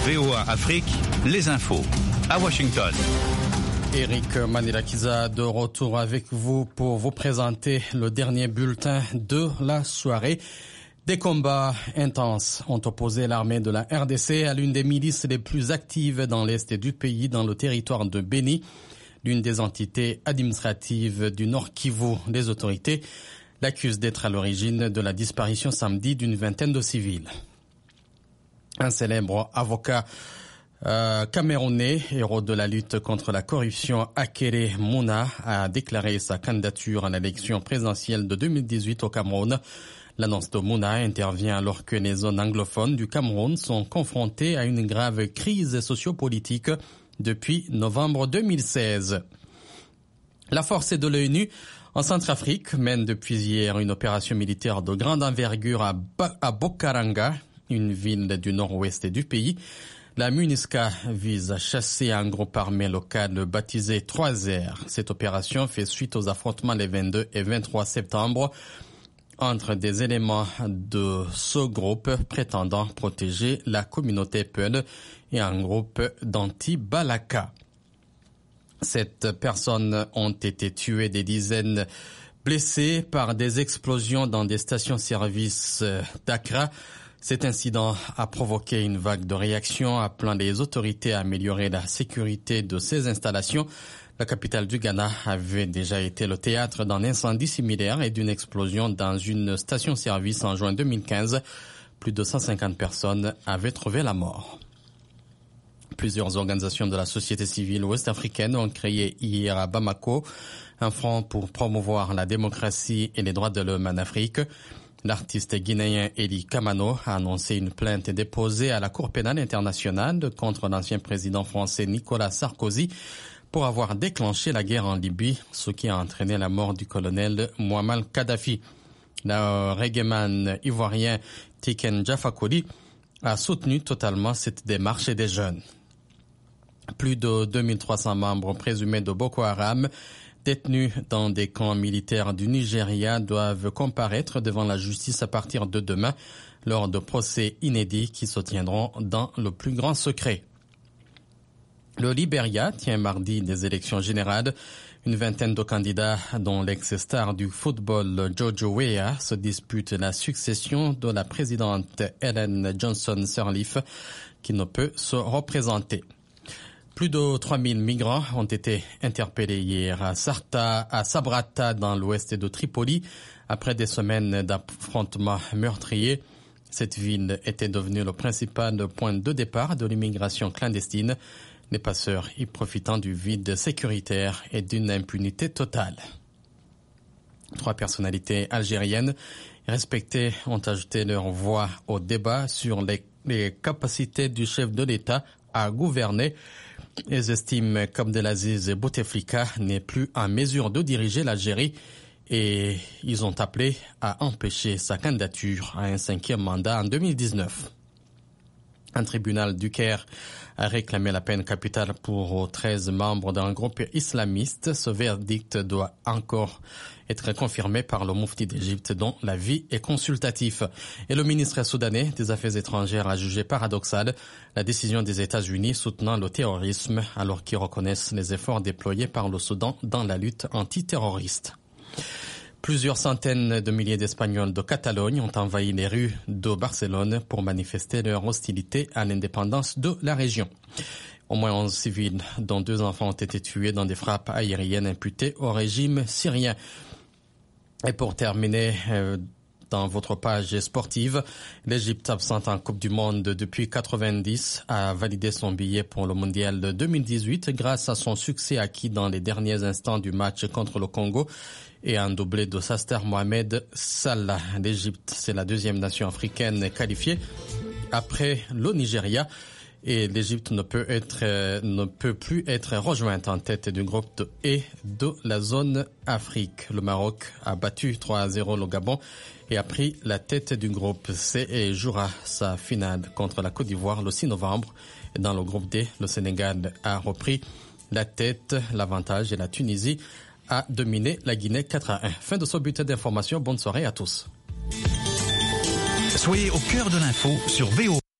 VOA Afrique, les infos. À Washington. Eric Manilakiza de retour avec vous pour vous présenter le dernier bulletin de la soirée. Des combats intenses ont opposé l'armée de la RDC à l'une des milices les plus actives dans l'est du pays, dans le territoire de Beni, l'une des entités administratives du Nord Kivu. Les autorités l'accusent d'être à l'origine de la disparition samedi d'une vingtaine de civils. Un célèbre avocat camerounais, héros de la lutte contre la corruption, Akere Mouna, a déclaré sa candidature à l'élection présidentielle de 2018 au Cameroun. L'annonce de Mouna intervient alors que les zones anglophones du Cameroun sont confrontées à une grave crise sociopolitique depuis novembre 2016. La force de l'ONU en Centrafrique mène depuis hier une opération militaire de grande envergure à Bokaranga, une ville du nord-ouest du pays. La MINUSCA vise à chasser un groupe armé local baptisé 3R. Cette opération fait suite aux affrontements les 22 et 23 septembre entre des éléments de ce groupe prétendant protéger la communauté Peul et un groupe d'anti-Balaka. 7 personnes ont été tuées, des dizaines blessées par des explosions dans des stations-service d'Accra. Cet incident a provoqué une vague de réactions appelant les autorités à améliorer la sécurité de ces installations. La capitale du Ghana avait déjà été le théâtre d'un incendie similaire et d'une explosion dans une station-service en juin 2015. Plus de 150 personnes avaient trouvé la mort. Plusieurs organisations de la société civile ouest-africaine ont créé hier à Bamako un front pour promouvoir la démocratie et les droits de l'homme en Afrique. L'artiste guinéen Eli Kamano a annoncé une plainte déposée à la Cour pénale internationale contre l'ancien président français Nicolas Sarkozy pour avoir déclenché la guerre en Libye, ce qui a entraîné la mort du colonel Muammar Kadhafi. Le reggaeman ivoirien Tiken Jah Fakoly a soutenu totalement cette démarche des jeunes. Plus de 2300 membres présumés de Boko Haram détenus dans des camps militaires du Nigeria doivent comparaître devant la justice à partir de demain lors de procès inédits qui se tiendront dans le plus grand secret. Le Libéria tient mardi des élections générales. Une vingtaine de candidats, dont l'ex-star du football Jojo Weah, se disputent la succession de la présidente Ellen Johnson Sirleaf, qui ne peut se représenter. Plus de 3000 migrants ont été interpellés hier à Sabrata, dans l'ouest de Tripoli, après des semaines d'affrontements meurtriers. Cette ville était devenue le principal point de départ de l'immigration clandestine, les passeurs y profitant du vide sécuritaire et d'une impunité totale. 3 personnalités algériennes respectées ont ajouté leur voix au débat sur les capacités du chef de l'État à gouverner. Ils estiment qu'Abdelaziz Bouteflika n'est plus en mesure de diriger l'Algérie et ils ont appelé à empêcher sa candidature à un 5e mandat en 2019. Un tribunal du Caire a réclamé la peine capitale pour 13 membres d'un groupe islamiste. Ce verdict doit encore être confirmé par le Moufti d'Égypte, dont l'avis est consultatif. Et le ministre soudanais des Affaires étrangères a jugé paradoxale la décision des États-Unis soutenant le terrorisme, alors qu'ils reconnaissent les efforts déployés par le Soudan dans la lutte antiterroriste. Plusieurs centaines de milliers d'Espagnols de Catalogne ont envahi les rues de Barcelone pour manifester leur hostilité à l'indépendance de la région. Au moins 11 civils, dont 2 enfants, ont été tués dans des frappes aériennes imputées au régime syrien. Et pour terminer, dans votre page sportive, l'Égypte, absente en Coupe du Monde depuis 1990, a validé son billet pour le Mondial de 2018 grâce à son succès acquis dans les derniers instants du match contre le Congo et un doublé de sa star Mohamed Salah. L'Égypte, c'est la 2e nation africaine qualifiée après le Nigeria. Et l'Égypte ne peut plus être rejointe en tête du groupe de la zone Afrique. Le Maroc a battu 3-0 le Gabon et a pris la tête du groupe C et jouera sa finale contre la Côte d'Ivoire le 6 novembre. Et dans le groupe D, le Sénégal a repris la tête, l'avantage, et la Tunisie a dominé la Guinée 4-1. Fin de ce bulletin d'information. Bonne soirée à tous. Soyez au cœur de l'info sur VOA.